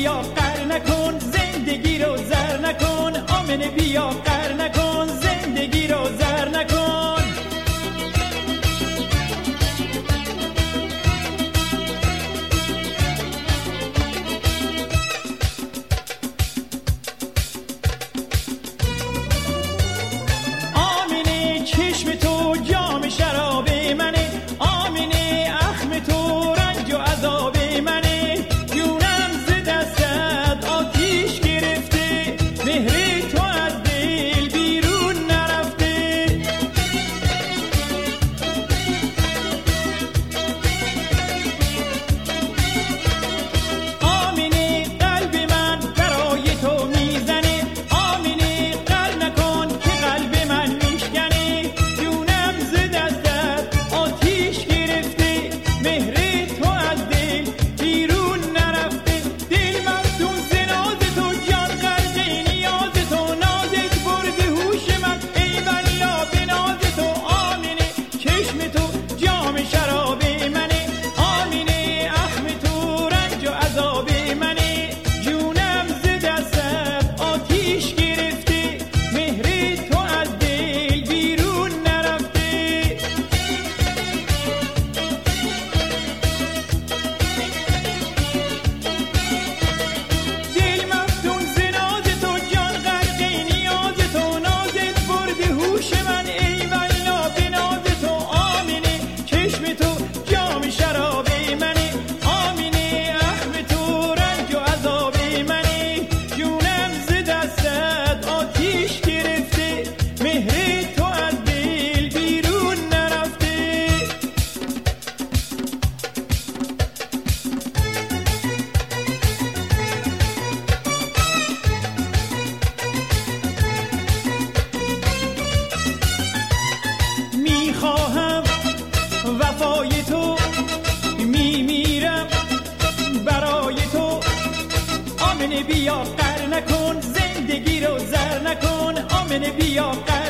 بیا قهر نکن زندگی رو زر نکن، آمنه بیا قهر نکن زندگی رو زر نکن. آمنه چشم تو جام شراب منه، آمنه اخم تو رنج و عذاب منه، جونم ز دستت آتیش گرفته، مهر تو از دل بیرون نرفته. آمنه قلب من برای تو میزنه، آمنه قهر نکن که قلب من میشکنه، جونم ز دستت آتیش گرفته، مهر تو از دل بیرون نرفته. دل مفتون ز ناز تو، جان غرق نیاز تو، نازت برده هوش من ای والله به ناز تو. آمنه چشم تو جام شراب منه، آمنه اخم تو رنج و عذاب منه، جونم ز دستت آتیش گرفته، مهر تو از دل بیرون نرفته. دل مفتون ز ناز تو، جان غرق نیاز تو، نازت برده هوش من ای والله به ناز تو. آمنه چشم تو جام شراب منه، آمنه اخم تو رنج و عذاب منه، جونم ز دستت آتیش گرفته، مهر تو از دل بیرون نرفته. میخواهم وفای تو، میمیرم برای تو، آمنه بیا قهر نکن زندگی رو زر نکن، آمنه بیا قهر